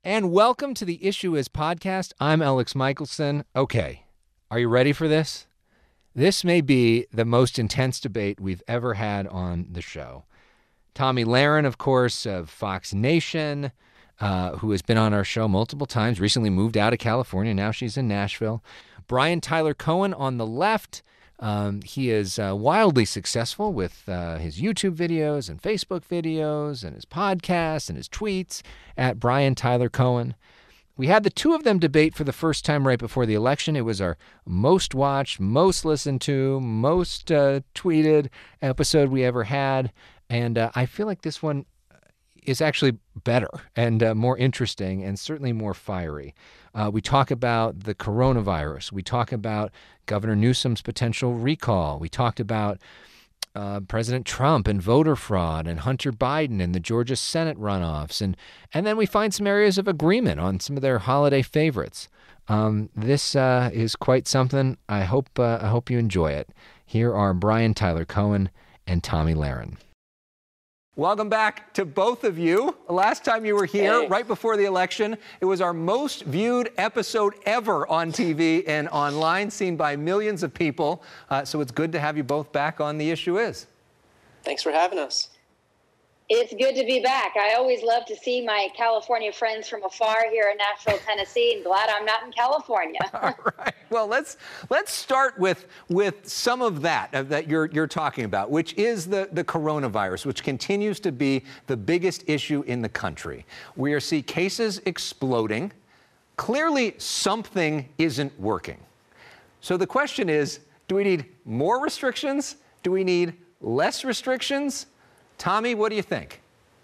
And welcome to the Issue Is podcast. I'm Alex Michelson. Okay, are you ready for this? This may be the most intense debate we've ever had on the show. Tomi Lahren, of course, of Fox Nation, who has been on our show multiple times, recently moved out of California. Now she's in Nashville. Brian Tyler Cohen on the left. He is wildly successful with his YouTube videos and Facebook videos and his podcasts and his tweets at Brian Tyler Cohen. We had the two of them debate for the first time right before the election. It was our most watched, most listened to, most tweeted episode we ever had. And I feel like this one is actually better and more interesting and certainly more fiery. We talk about the coronavirus. We talk about Governor Newsom's potential recall. We talked about President Trump and voter fraud and Hunter Biden and the Georgia Senate runoffs. And then we find some areas of agreement on some of their holiday favorites. This is quite something. I hope you enjoy it. Here are Brian Tyler Cohen and Tomi Lahren. Welcome back to both of you. Last time you were here, right before the election, it was our most viewed episode ever on TV and online, seen by millions of people. So it's good to have you both back on The Issue Is. Thanks for having us. It's good to be back. I always love to see my California friends from afar here in Nashville, Tennessee, and glad I'm not in California. All right. Well, let's start with some of that you're talking about, which is the coronavirus, which continues to be the biggest issue in the country. We are seeing cases exploding. Clearly, something isn't working. So the question is, do we need more restrictions? Do we need less restrictions? Tomi, what do you think?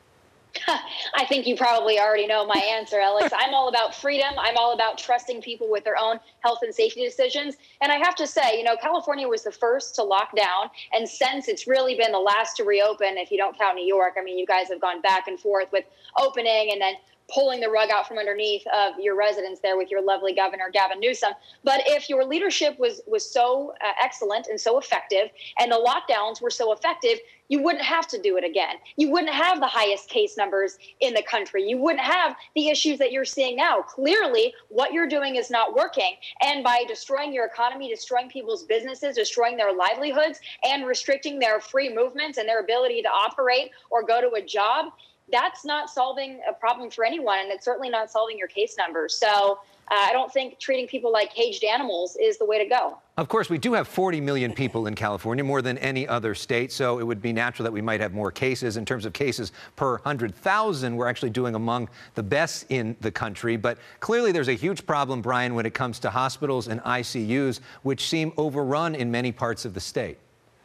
I think you probably already know my answer, Alex. I'm all about freedom. I'm all about trusting people with their own health and safety decisions. And I have to say, California was the first to lock down. And since it's really been the last to reopen, if you don't count New York, I mean, you guys have gone back and forth with opening and then pulling the rug out from underneath of your residents there with your lovely governor, Gavin Newsom. But if your leadership was so excellent and so effective, and the lockdowns were so effective, you wouldn't have to do it again. You wouldn't have the highest case numbers in the country. You wouldn't have the issues that you're seeing now. Clearly, what you're doing is not working. And by destroying your economy, destroying people's businesses, destroying their livelihoods, and restricting their free movements and their ability to operate or go to a job, that's not solving a problem for anyone, and it's certainly not solving your case numbers. So I don't think treating people like caged animals is the way to go. Of course, we do have 40 million people in California, more than any other state, so it would be natural that we might have more cases. In terms of cases per 100,000, we're actually doing among the best in the country. But clearly there's a huge problem, Brian, when it comes to hospitals and ICUs, which seem overrun in many parts of the state.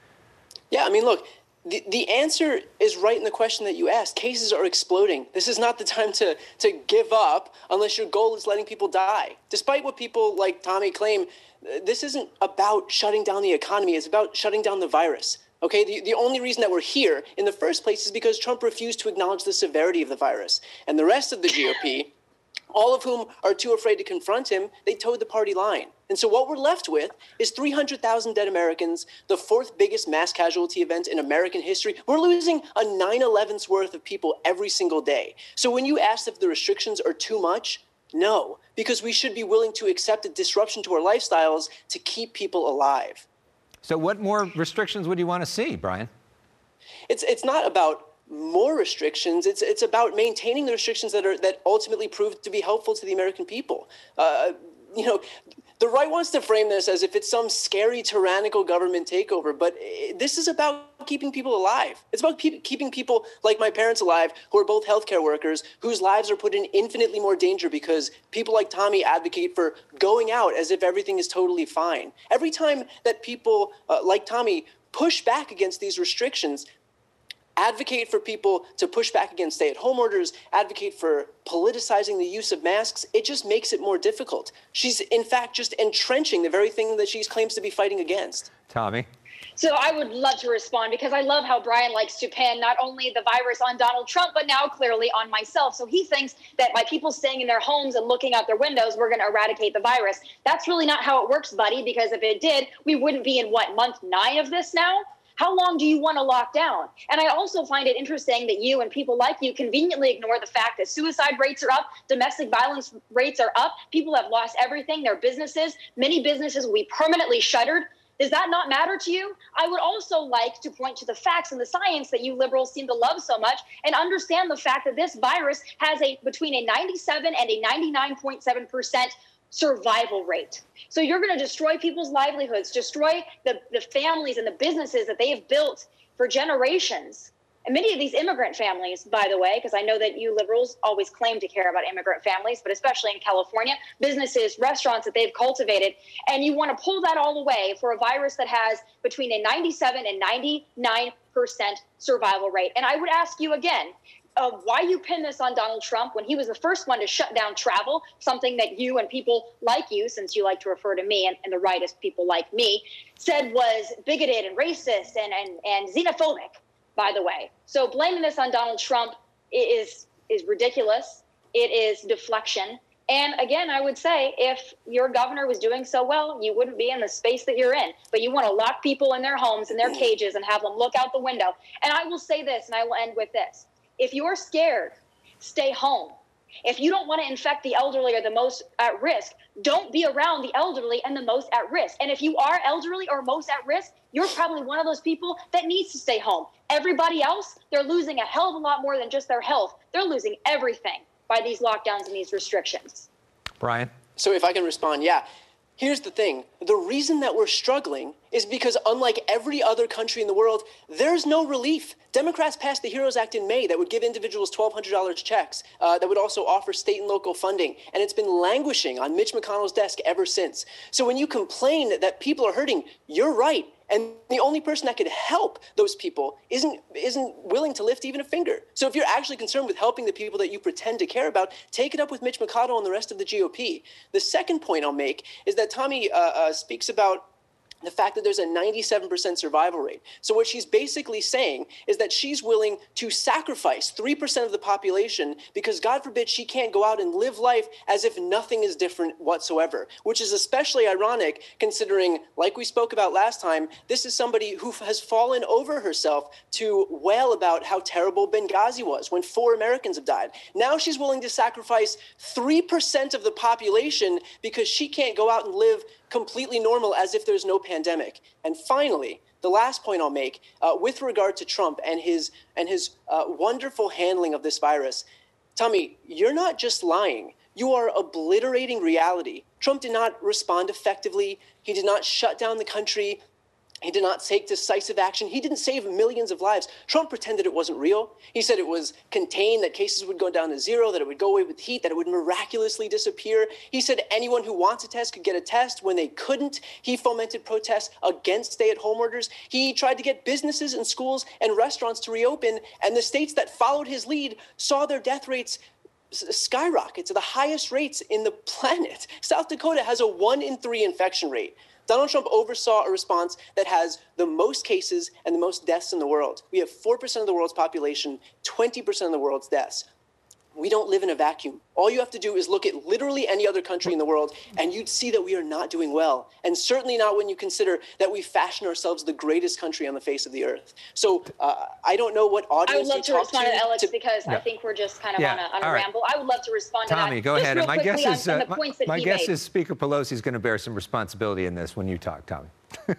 Yeah, I mean, look, the answer is right in the question that you asked. Cases are exploding. This is not the time to give up unless your goal is letting people die. Despite what people like Tomi claim, this isn't about shutting down the economy. It's about shutting down the virus. Okay, the only reason that we're here in the first place is because Trump refused to acknowledge the severity of the virus. And the rest of the GOP, all of whom are too afraid to confront him, they towed the party line. And so what we're left with is 300,000 dead Americans, the fourth biggest mass casualty event in American history. We're losing a 9/11's worth of people every single day. So when you ask if the restrictions are too much, no, because we should be willing to accept a disruption to our lifestyles to keep people alive. So what more restrictions would you want to see, Brian? It's not about more restrictions. It's about maintaining the restrictions that ultimately prove to be helpful to the American people. The right wants to frame this as if it's some scary tyrannical government takeover, but this is about keeping people alive. It's about keeping people like my parents alive, who are both healthcare workers, whose lives are put in infinitely more danger because people like Tomi advocate for going out as if everything is totally fine. Every time that people like Tomi push back against these restrictions, advocate for people to push back against stay-at-home orders, advocate for politicizing the use of masks, it just makes it more difficult. She's, in fact, just entrenching the very thing that she claims to be fighting against. Tomi? So I would love to respond because I love how Brian likes to pin not only the virus on Donald Trump, but now clearly on myself. So he thinks that by people staying in their homes and looking out their windows, we're going to eradicate the virus. That's really not how it works, buddy, because if it did, we wouldn't be in, month 9 of this now? How long do you want to lock down? And I also find it interesting that you and people like you conveniently ignore the fact that suicide rates are up, domestic violence rates are up, people have lost everything, their businesses, many businesses will be permanently shuttered. Does that not matter to you? I would also like to point to the facts and the science that you liberals seem to love so much and understand the fact that this virus has between a 97 and a 99.7% survival rate. So you're going to destroy people's livelihoods, destroy the families and the businesses that they have built for generations. And many of these immigrant families, by the way, because I know that you liberals always claim to care about immigrant families, but especially in California, businesses, restaurants that they've cultivated, and you want to pull that all away for a virus that has between a 97 and 99% survival rate. And I would ask you again, why you pin this on Donald Trump when he was the first one to shut down travel, something that you and people like you, since you like to refer to me and the rightist people like me, said was bigoted and racist and xenophobic, by the way. So blaming this on Donald Trump is ridiculous. It is deflection. And again, I would say if your governor was doing so well, you wouldn't be in the space that you're in. But you want to lock people in their homes, in their cages, and have them look out the window. And I will say this, and I will end with this. If you're scared, stay home. If you don't want to infect the elderly or the most at risk, don't be around the elderly and the most at risk. And if you are elderly or most at risk, you're probably one of those people that needs to stay home. Everybody else, they're losing a hell of a lot more than just their health. They're losing everything by these lockdowns and these restrictions. Brian? So if I can respond, yeah. Here's the thing. The reason that we're struggling is because unlike every other country in the world, there's no relief. Democrats passed the HEROES Act in May that would give individuals $1,200 checks, that would also offer state and local funding. And it's been languishing on Mitch McConnell's desk ever since. So when you complain that people are hurting, you're right. And the only person that could help those people isn't willing to lift even a finger. So if you're actually concerned with helping the people that you pretend to care about, take it up with Mitch McConnell and the rest of the GOP. The second point I'll make is that Tommy speaks about the fact that there's a 97% survival rate. So what she's basically saying is that she's willing to sacrifice 3% of the population because, God forbid, she can't go out and live life as if nothing is different whatsoever, which is especially ironic considering, like we spoke about last time, this is somebody who has fallen over herself to wail about how terrible Benghazi was when 4 Americans have died. Now she's willing to sacrifice 3% of the population because she can't go out and live completely normal as if there's no pandemic. And finally, the last point I'll make with regard to Trump and his wonderful handling of this virus, Tommy, you're not just lying. You are obliterating reality. Trump did not respond effectively. He did not shut down the country. He did not take decisive action. He didn't save millions of lives. Trump pretended it wasn't real. He said it was contained, that cases would go down to zero, that it would go away with heat, that it would miraculously disappear. He said anyone who wants a test could get a test when they couldn't. He fomented protests against stay-at-home orders. He tried to get businesses and schools and restaurants to reopen, and the states that followed his lead saw their death rates skyrocket to the highest rates in the planet. South Dakota has a 1 in 3 infection rate. Donald Trump oversaw a response that has the most cases and the most deaths in the world. We have 4% of the world's population, 20% of the world's deaths. We don't live in a vacuum. All you have to do is look at literally any other country in the world, and you'd see that we are not doing well. And certainly not when you consider that we fashion ourselves the greatest country on the face of the earth. So I don't know what audience you talk to. I would love to respond to Alex because I think we're just kind of on a ramble. I would love to respond to that. Tommy, go ahead. And my guess is Speaker Pelosi is going to bear some responsibility in this when you talk, Tommy.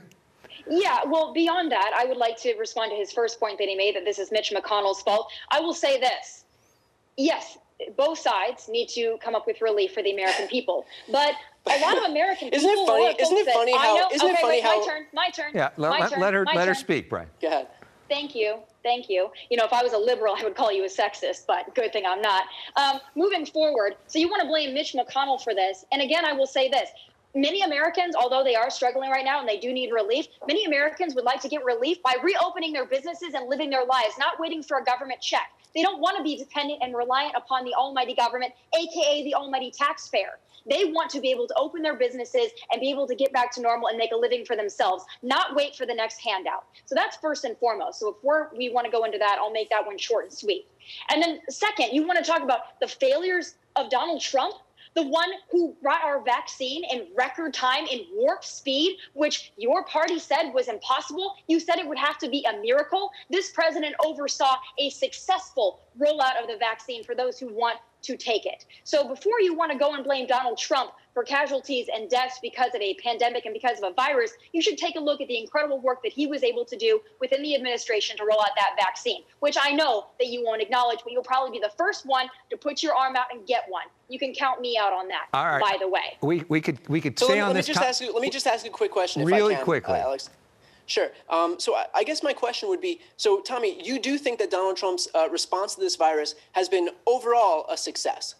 Yeah, well, beyond that, I would like to respond to his first point that he made, that this is Mitch McConnell's fault. I will say this. Yes, both sides need to come up with relief for the American people. But a lot of American people... Isn't it funny how... My turn. Yeah, let her speak, Brian. Go ahead. Thank you. You know, if I was a liberal, I would call you a sexist, but good thing I'm not. Moving forward, so you want to blame Mitch McConnell for this. And again, I will say this. Many Americans, although they are struggling right now and they do need relief, many Americans would like to get relief by reopening their businesses and living their lives, not waiting for a government check. They don't want to be dependent and reliant upon the almighty government, aka the almighty taxpayer. They want to be able to open their businesses and be able to get back to normal and make a living for themselves, not wait for the next handout. So that's first and foremost. So if we want to go into that, I'll make that one short and sweet. And then second, you want to talk about the failures of Donald Trump? The one who brought our vaccine in record time, in warp speed, which your party said was impossible. You said it would have to be a miracle. This president oversaw a successful rollout of the vaccine for those who want to take it. So before you want to go and blame Donald Trump for casualties and deaths because of a pandemic and because of a virus, you should take a look at the incredible work that he was able to do within the administration to roll out that vaccine, which I know that you won't acknowledge, but you'll probably be the first one to put your arm out and get one. You can count me out on that, all right, by the way. We could stay on this. Let me just ask you a quick question, really if I can, quickly, Alex. Sure. So I guess my question would be, so Tommy, you do think that Donald Trump's response to this virus has been overall a success?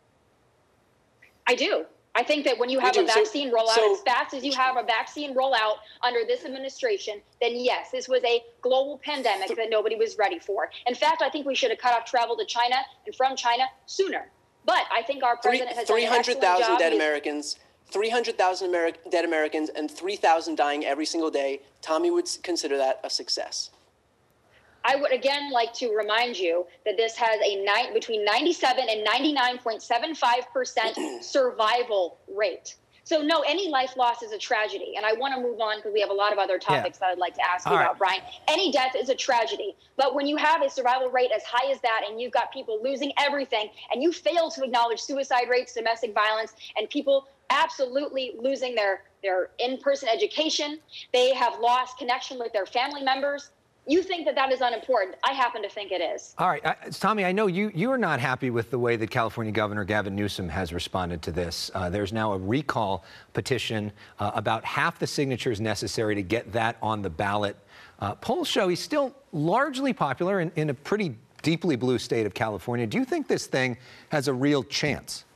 I do. I think that when you have a vaccine rollout as fast as you have a vaccine rollout under this administration, then yes, this was a global pandemic that nobody was ready for. In fact, I think we should have cut off travel to China and from China sooner. But I think our president has done an excellent job. 300,000 dead Americans, 300,000 dead Americans, and 3,000 dying every single day. Tommy would consider that a success. I would again like to remind you that this has a between 97 and 99.75% survival rate. So no, any life loss is a tragedy. And I want to move on because we have a lot of other topics that I'd like to ask you about, Brian. Any death is a tragedy. But when you have a survival rate as high as that, and you've got people losing everything, and you fail to acknowledge suicide rates, domestic violence, and people absolutely losing their in-person education, they have lost connection with their family members. You think that that is unimportant. I happen to think it is. All right. Tommy, I know you are not happy with the way that California Governor Gavin Newsom has responded to this. There's now a recall petition, about half the signatures necessary to get that on the ballot. Polls show he's still largely popular in a pretty deeply blue state of California. Do you think this thing has a real chance?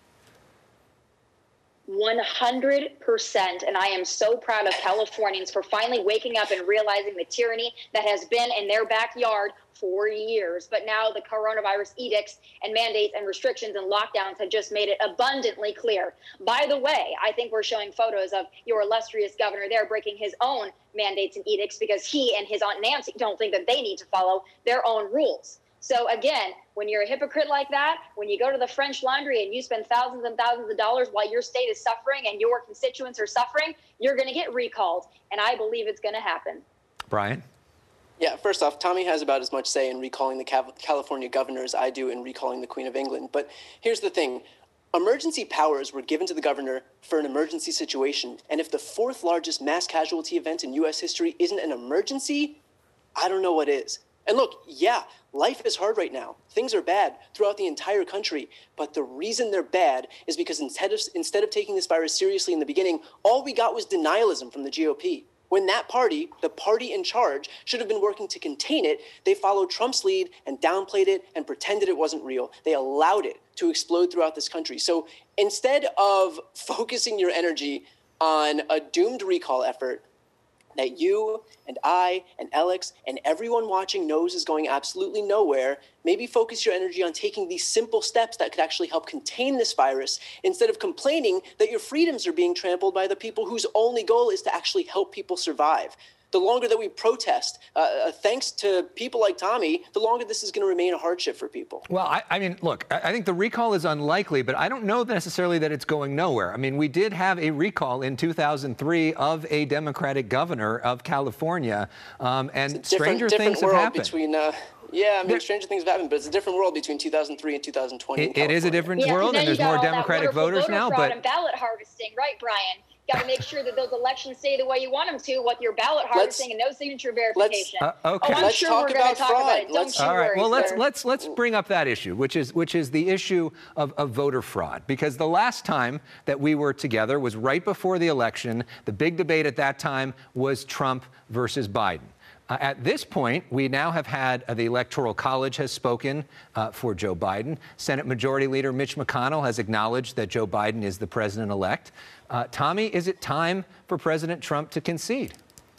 100%. And I am so proud of Californians for finally waking up and realizing the tyranny that has been in their backyard for years. But now the coronavirus edicts and mandates and restrictions and lockdowns have just made it abundantly clear. By the way, I think we're showing photos of your illustrious governor there breaking his own mandates and edicts because he and his Aunt Nancy don't think that they need to follow their own rules. So again, when you're a hypocrite like that, when you go to the French Laundry and you spend thousands and thousands of dollars while your state is suffering and your constituents are suffering, you're going to get recalled. And I believe it's going to happen. Brian? Yeah, first off, Tommy has about as much say in recalling the California governor as I do in recalling the Queen of England. But here's the thing. Emergency powers were given to the governor for an emergency situation. And if the fourth largest mass casualty event in U.S. history isn't an emergency, I don't know what is. And look, yeah, life is hard right now. Things are bad throughout the entire country. But the reason they're bad is because instead of taking this virus seriously in the beginning, all we got was denialism from the GOP. When that party, the party in charge, should have been working to contain it, they followed Trump's lead and downplayed it and pretended it wasn't real. They allowed it to explode throughout this country. So instead of focusing your energy on a doomed recall effort that you and I and Alex and everyone watching knows is going absolutely nowhere, maybe focus your energy on taking these simple steps that could actually help contain this virus instead of complaining that your freedoms are being trampled by the people whose only goal is to actually help people survive. The longer that we protest, thanks to people like Tommy, the longer this is going to remain a hardship for people. Well, I mean, look, I think the recall is unlikely, but I don't know necessarily that it's going nowhere. I mean, we did have a recall in 2003 of a Democratic governor of California, and stranger things have happened. Yeah, I mean, stranger things have happened, but it's a different world between 2003 and 2020. It is a different world, and there's more Democratic voters now. But and ballot harvesting, right, Brian? Got to make sure that those elections stay the way you want them to, with your ballot harvesting and no signature verification. Okay. Oh, I'm sure we're going to talk about it. Don't you worry, well, let's bring up that issue, which is the issue of voter fraud, because the last time that we were together was right before the election. The big debate at that time was Trump versus Biden. At this point, we now have had the Electoral College has spoken for Joe Biden. Senate Majority Leader Mitch McConnell has acknowledged that Joe Biden is the president-elect. Tommy, is it time for President Trump to concede?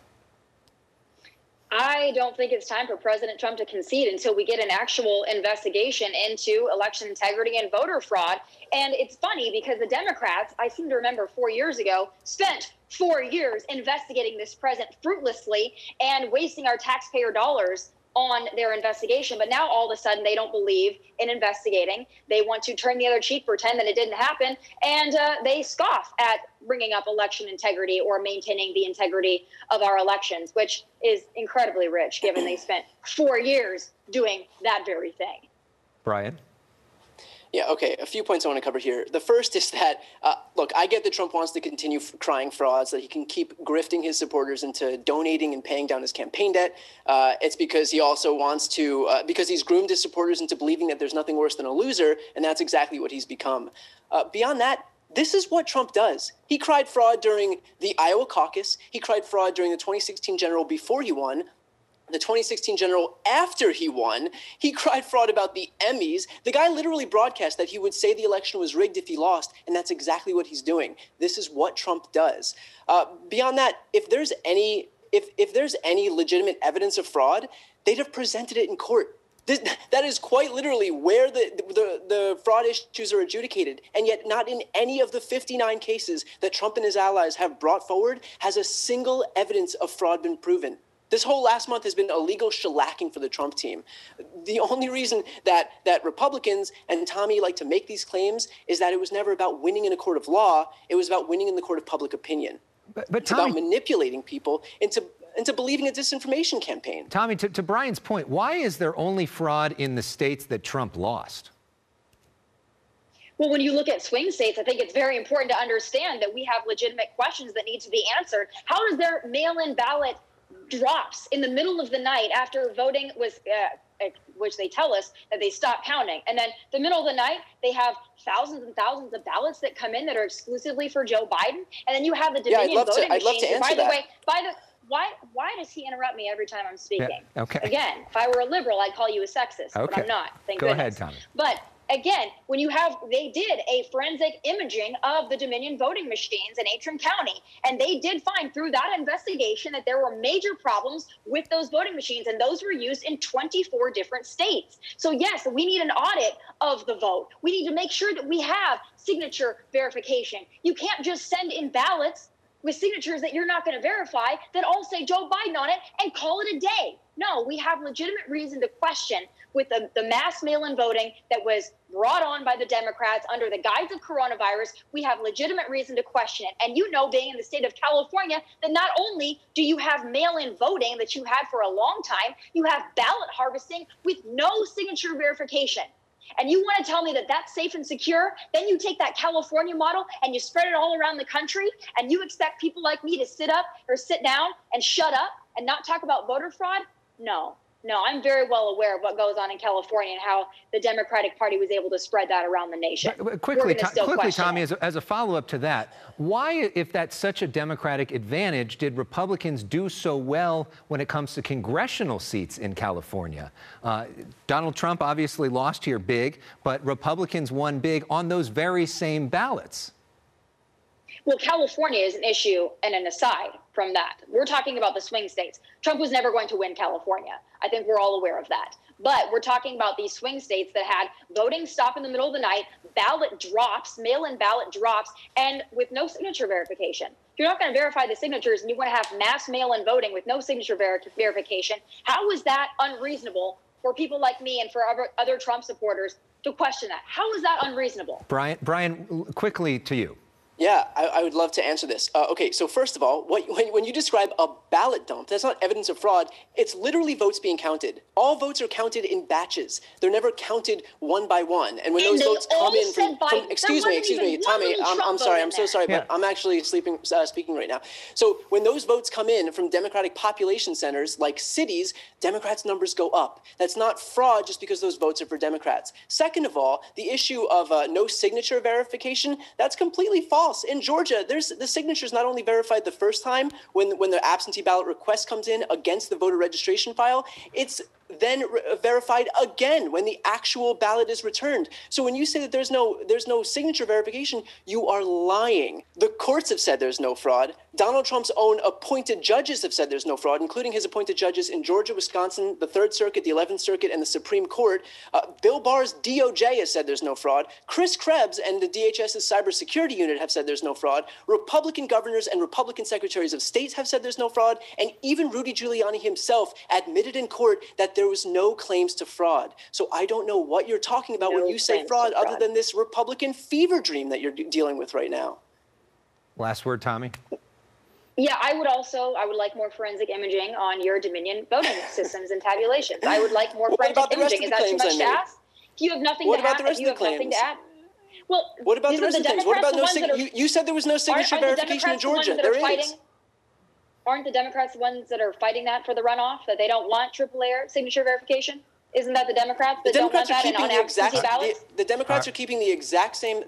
I don't think it's time for President Trump to concede until we get an actual investigation into election integrity and voter fraud. And it's funny because the Democrats, I seem to remember 4 years ago, spent 4 years investigating this president fruitlessly and wasting our taxpayer dollars on their investigation. But now all of a sudden they don't believe in investigating. They want to turn the other cheek, pretend that it didn't happen, and they scoff at bringing up election integrity or maintaining the integrity of our elections, which is incredibly rich given they spent 4 years doing that very thing. Brian? Yeah, okay. A few points I want to cover here. The first is that, look, I get that Trump wants to continue crying fraud so that he can keep grifting his supporters into donating and paying down his campaign debt. It's because he also wants to, because he's groomed his supporters into believing that there's nothing worse than a loser, and that's exactly what he's become. Beyond that, this is what Trump does. He cried fraud during the Iowa caucus. He cried fraud during the 2016 general before he won. The 2016 general after he won. He cried fraud about the Emmys. The guy literally broadcast that he would say the election was rigged if he lost, and that's exactly what he's doing. This is what Trump does. Beyond that, if there's any legitimate evidence of fraud, they'd have presented it in court. That is quite literally where the fraud issues are adjudicated. And yet not in any of the 59 cases that Trump and his allies have brought forward has a single evidence of fraud been proven. This whole last month has been a legal shellacking for the Trump team. The only reason that Republicans and Tommy like to make these claims is that it was never about winning in a court of law. It was about winning in the court of public opinion. But it's Tommy, about manipulating people into believing a disinformation campaign. Tommy, to Brian's point, why is there only fraud in the states that Trump lost? Well, when you look at swing states, I think it's very important to understand that we have legitimate questions that need to be answered. How does their mail-in ballot drops in the middle of the night after voting was, which they tell us that they stopped counting. And then the middle of the night, they have thousands and thousands of ballots that come in that are exclusively for Joe Biden. And then you have the Dominion voting machines. I'd love to answer that. Why does he interrupt me every time I'm speaking? Yeah, okay. Again, if I were a liberal, I'd call you a sexist, okay. But I'm not. Thank Go goodness. ahead, Tommy. But again, they did a forensic imaging of the Dominion voting machines in Antrim County, and they did find through that investigation that there were major problems with those voting machines, and those were used in 24 different states. So yes, we need an audit of the vote. We need to make sure that we have signature verification. You can't just send in ballots with signatures that you're not going to verify that all say Joe Biden on it and call it a day. No, we have legitimate reason to question with the mass mail-in voting that was brought on by the Democrats under the guise of coronavirus. We have legitimate reason to question it. And you know, being in the state of California, that not only do you have mail-in voting that you had for a long time, you have ballot harvesting with no signature verification. And you want to tell me that that's safe and secure? Then you take that California model and you spread it all around the country, and you expect people like me to sit up or sit down and shut up and not talk about voter fraud? No, I'm very well aware of what goes on in California and how the Democratic Party was able to spread that around the nation. But quickly, Tommy, as a follow-up to that, why, if that's such a Democratic advantage, did Republicans do so well when it comes to congressional seats in California? Donald Trump obviously lost here big, but Republicans won big on those very same ballots. Well, California is an issue and an aside from that. We're talking about the swing states. Trump was never going to win California. I think we're all aware of that. But we're talking about these swing states that had voting stop in the middle of the night, ballot drops, mail-in ballot drops, and with no signature verification. If you're not going to verify the signatures and you want to have mass mail-in voting with no signature verification, how is that unreasonable for people like me and for other Trump supporters to question that? How is that unreasonable? Brian, quickly to you. Yeah, I would love to answer this. Okay, so first of all, when you describe a ballot dump, that's not evidence of fraud. It's literally votes being counted. All votes are counted in batches. They're never counted one by one. And when those votes come in from excuse me, Tommy, I'm sorry, I'm so sorry, but I'm actually speaking right now. So when those votes come in from Democratic population centers like cities, Democrats' numbers go up. That's not fraud just because those votes are for Democrats. Second of all, the issue of no signature verification, that's completely false. In Georgia, the signatures not only verified the first time when the absentee ballot request comes in against the voter registration file, it's then verified again when the actual ballot is returned. So when you say that there's no signature verification, you are lying. The courts have said there's no fraud. Donald Trump's own appointed judges have said there's no fraud, including his appointed judges in Georgia, Wisconsin, the 3rd Circuit, the 11th Circuit, and the Supreme Court. Bill Barr's DOJ has said there's no fraud. Chris Krebs and the DHS's cybersecurity unit have said there's no fraud. Republican governors and Republican secretaries of state have said there's no fraud. And even Rudy Giuliani himself admitted in court that there was no claims to fraud. So I don't know what you're talking about when you say fraud, other than this Republican fever dream that you're dealing with right now. Last word, Tommy. Yeah, I would like more forensic imaging on your Dominion voting systems and tabulations. I would like more forensic imaging. Is that too much to ask? If you have nothing to add, if you have nothing to add. Well, what about the rest of the claims? What about you said there was no signature verification in Georgia. There is. Aren't the Democrats the ones that are fighting that for the runoff, that they don't want triple-layer signature verification? Isn't that the Democrats that don't want that on absentee ballots? The Democrats are keeping the exact same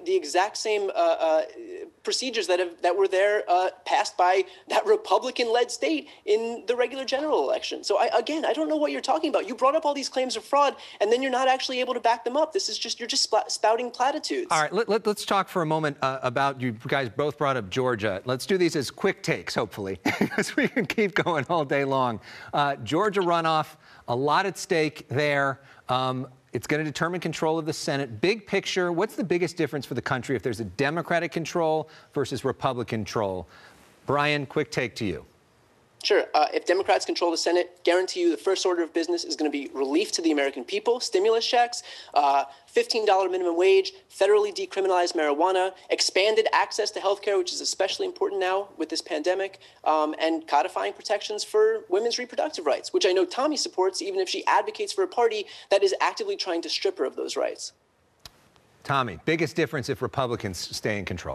procedures that were there passed by that Republican-led state in the regular general election. So I don't know what you're talking about. You brought up all these claims of fraud, and then you're not actually able to back them up. You're just spouting platitudes. All right, let's talk for a moment about, you guys both brought up Georgia. Let's do these as quick takes, hopefully, because we can keep going all day long. Georgia runoff, a lot at stake there. It's going to determine control of the Senate. Big picture, what's the biggest difference for the country if there's a Democratic control versus Republican control? Brian, quick take to you. Sure. If Democrats control the Senate, guarantee you the first order of business is going to be relief to the American people, stimulus checks, $15 minimum wage, federally decriminalized marijuana, expanded access to health care, which is especially important now with this pandemic, and codifying protections for women's reproductive rights, which I know Tommy supports, even if she advocates for a party that is actively trying to strip her of those rights. Tommy, biggest difference if Republicans stay in control?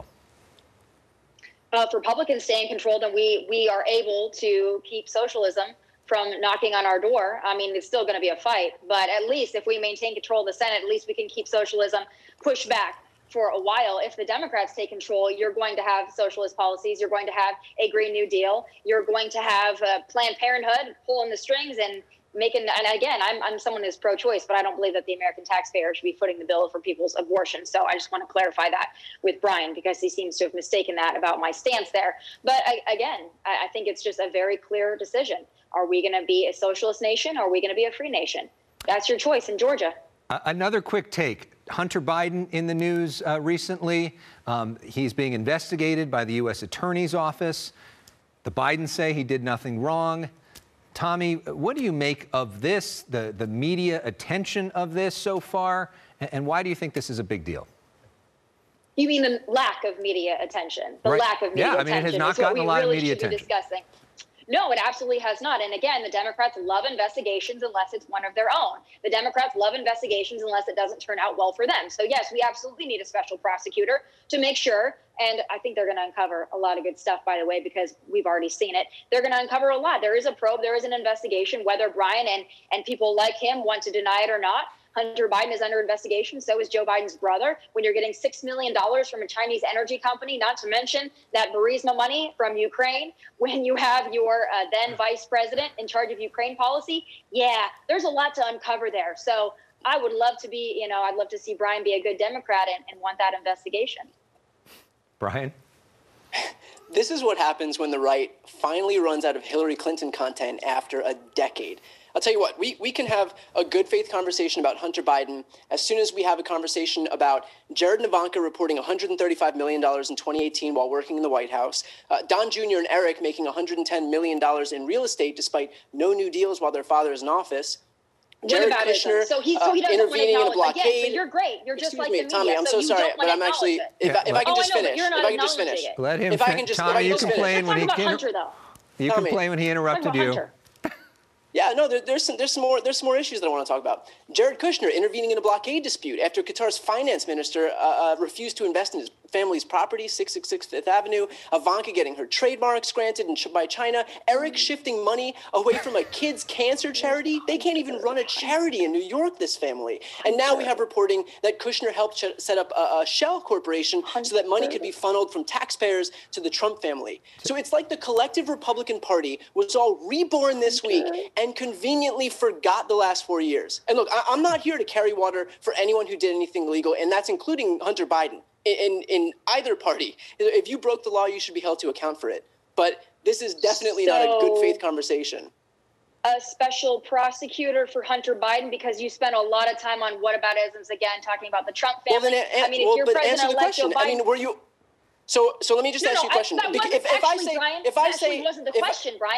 If Republicans stay in control, then we are able to keep socialism from knocking on our door. I mean, it's still going to be a fight, but at least if we maintain control of the Senate, at least we can keep socialism pushed back for a while. If the Democrats take control, you're going to have socialist policies. You're going to have a Green New Deal. You're going to have Planned Parenthood pulling the strings and making, and again, I'm someone who's pro-choice, but I don't believe that the American taxpayer should be footing the bill for people's abortion. So I just want to clarify that with Brian, because he seems to have mistaken that about my stance there. But I think it's just a very clear decision. Are we going to be a socialist nation, or are we going to be a free nation? That's your choice in Georgia. Another quick take. Hunter Biden in the news recently. He's being investigated by the U.S. Attorney's Office. The Bidens say he did nothing wrong. Tommy, what do you make of this, the media attention of this so far, and why do you think this is a big deal? You mean the lack of media attention? The lack of media attention. Yeah, I mean, it has not gotten a lot of media attention. Discussing. No, it absolutely has not. And again, the Democrats love investigations unless it's one of their own. The Democrats love investigations unless it doesn't turn out well for them. So yes, we absolutely need a special prosecutor to make sure. And I think they're going to uncover a lot of good stuff, by the way, because we've already seen it. They're going to uncover a lot. There is a probe. There is an investigation, whether Brian and people like him want to deny it or not. Hunter Biden is under investigation. So is Joe Biden's brother. When you're getting $6 million from a Chinese energy company, not to mention that Burisma money from Ukraine, when you have your then vice president in charge of Ukraine policy, yeah, there's a lot to uncover there. So I would love to be, I'd love to see Brian be a good Democrat and want that investigation. Brian? This is what happens when the right finally runs out of Hillary Clinton content after a decade. I'll tell you what, we can have a good faith conversation about Hunter Biden as soon as we have a conversation about Jared and Ivanka reporting $135 million in 2018 while working in the White House, Don Jr. and Eric making $110 million in real estate despite no new deals while their father is in office. Jared Kushner so he doesn't intervening in a blockade. Again, so you're great. You're just like the media. Tommy, I'm so sorry, but I'm actually. If I can just finish. Let him finish. Tommy, you complain when he interrupted you. Yeah, no, there's some more issues that I want to talk about. Jared Kushner intervening in a blockade dispute after Qatar's finance minister refused to invest in his family's property, 666 Fifth Avenue. Ivanka getting her trademarks granted by China. Eric shifting money away from a kids' cancer charity. They can't even run a charity in New York, this family. And now we have reporting that Kushner helped set up a shell corporation so that money could be funneled from taxpayers to the Trump family. So it's like the collective Republican Party was all reborn this week and conveniently forgot the last 4 years. And look, I'm not here to carry water for anyone who did anything illegal, and that's including Hunter Biden. In either party, if you broke the law, you should be held to account for it. But this is definitely not a good faith conversation. A special prosecutor for Hunter Biden, because you spent a lot of time on whataboutisms again, talking about the Trump family. Well, then, if you're president-elect Joe Biden, I mean, were you? So let me just ask you a question. That wasn't the question, Brian.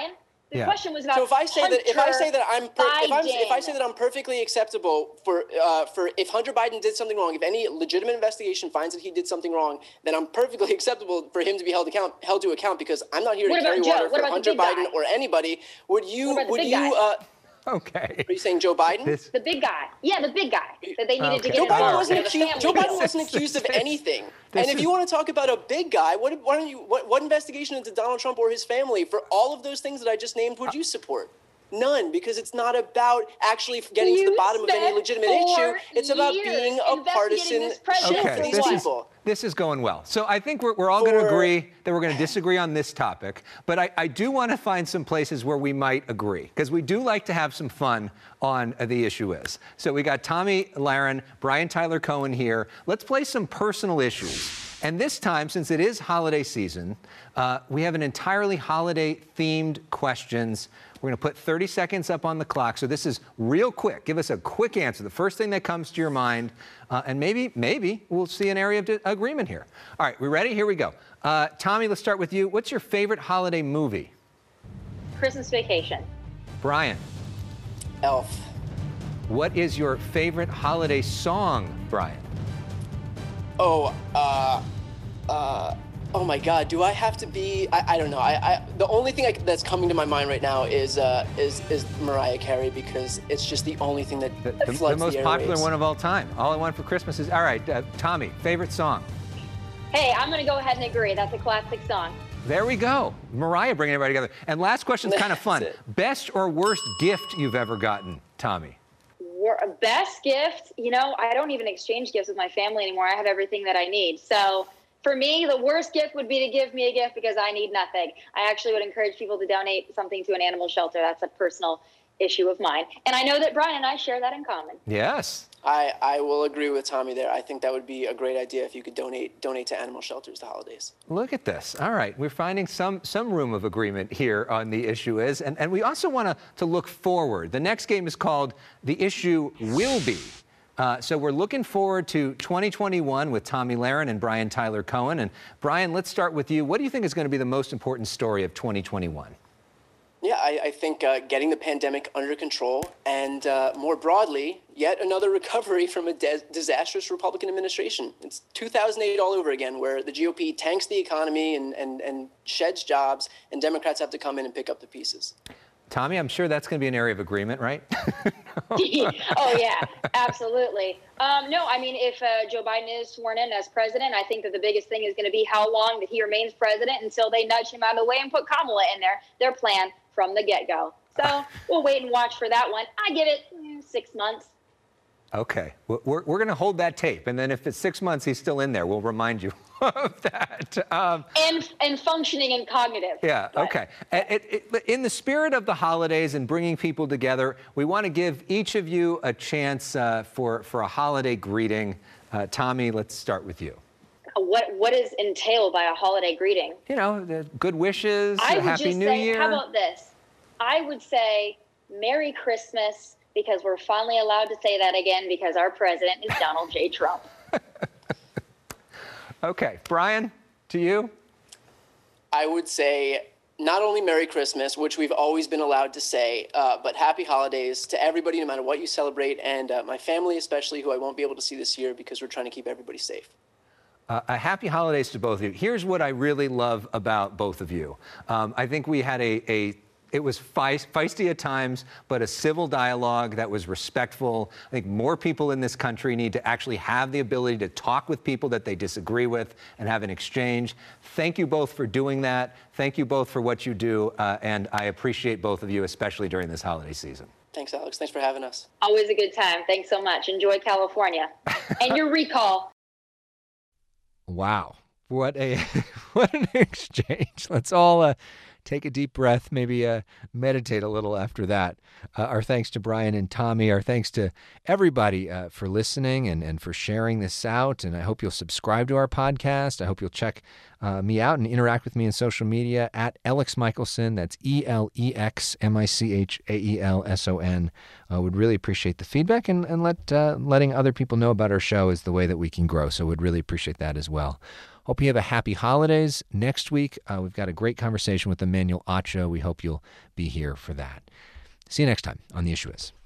The question was about. So if I say that I'm perfectly acceptable for if Hunter Biden did something wrong, if any legitimate investigation finds that he did something wrong, then I'm perfectly acceptable for him to be held to account because I'm not here to carry water for Hunter Biden or anybody. Would you? Okay. Are you saying Joe Biden? The big guy. Yeah, the big guy that they needed to get. Joe Biden wasn't accused of anything. And if you want to talk about a big guy, what investigation into Donald Trump or his family for all of those things that I just named would you support? None, because it's not about actually getting to the bottom of any legitimate issue. It's about being a partisan shit for these people. This is going well. So I think we're all going to agree that we're going to disagree on this topic. But I do want to find some places where we might agree, because we do like to have some fun on the issue is. So we got Tomi Lahren, Brian Tyler Cohen here. Let's play some personal issues. And this time, since it is holiday season, we have an entirely holiday-themed questions. We're going to put 30 seconds up on the clock. So this is real quick. Give us a quick answer. The first thing that comes to your mind. And maybe we'll see an area of agreement here. All right, we ready? Here we go. Tomi, let's start with you. What's your favorite holiday movie? Christmas Vacation. Brian. Elf. What is your favorite holiday song, Brian? Oh my God! Do I have to be? I don't know. The only thing that's coming to my mind right now is Mariah Carey, because it's just the only thing that floods the most the popular airwaves. one of all time. All I Want for Christmas is. All right, Tomi, favorite song. Hey, I'm going to go ahead and agree. That's a classic song. There we go. Mariah bringing everybody together. And last question's kind of fun. Best or worst gift you've ever gotten, Tomi? Best gift? I don't even exchange gifts with my family anymore. I have everything that I need. So for me, the worst gift would be to give me a gift because I need nothing. I actually would encourage people to donate something to an animal shelter. That's a personal issue of mine. And I know that Brian and I share that in common. Yes. I will agree with Tomi there. I think that would be a great idea if you could donate to animal shelters the holidays. Look at this. All right. We're finding some room of agreement here on the issue is. And we also want to look forward. The next game is called The Issue Will Be. So we're looking forward to 2021 with Tomi Lahren and Brian Tyler Cohen. And Brian, let's start with you. What do you think is going to be the most important story of 2021? Yeah, I think getting the pandemic under control and more broadly, yet another recovery from a disastrous Republican administration. It's 2008 all over again, where the GOP tanks the economy and sheds jobs, and Democrats have to come in and pick up the pieces. Tomi, I'm sure that's going to be an area of agreement, right? Oh, yeah, absolutely. No, I mean, if Joe Biden is sworn in as president, I think that the biggest thing is going to be how long that he remains president until they nudge him out of the way and put Kamala in there, their plan from the get-go. So we'll wait and watch for that one. I give it 6 months. Okay. We're going to hold that tape. And then if it's 6 months, he's still in there, we'll remind you of that. And functioning and cognitive. Yeah, okay. In the spirit of the holidays and bringing people together, we want to give each of you a chance for a holiday greeting. Tomi, let's start with you. What is entailed by a holiday greeting? The good wishes, Happy New Year. How about this? I would say Merry Christmas, because we're finally allowed to say that again because our president is Donald J. Trump. Okay. Brian, to you? I would say not only Merry Christmas, which we've always been allowed to say, but Happy Holidays to everybody, no matter what you celebrate, and my family especially, who I won't be able to see this year because we're trying to keep everybody safe. A happy holidays to both of you. Here's what I really love about both of you. I think we had it was feisty at times, but a civil dialogue that was respectful. I think more people in this country need to actually have the ability to talk with people that they disagree with and have an exchange. Thank you both for doing that. Thank you both for what you do. And I appreciate both of you, especially during this holiday season. Thanks, Alex. Thanks for having us. Always a good time. Thanks so much. Enjoy California. And your recall. Wow. What an exchange. Let's all take a deep breath, maybe meditate a little after that. Our thanks to Brian and Tomi. Our thanks to everybody for listening and for sharing this out. And I hope you'll subscribe to our podcast. I hope you'll check me out and interact with me in social media at Alex Michelson. That's ELEXMICHAELSON. Would really appreciate the feedback and letting other people know about our show is the way that we can grow. So would really appreciate that as well. Hope you have a happy holidays. Next week, we've got a great conversation with Emmanuel Acho. We hope you'll be here for that. See you next time on The Issue Is.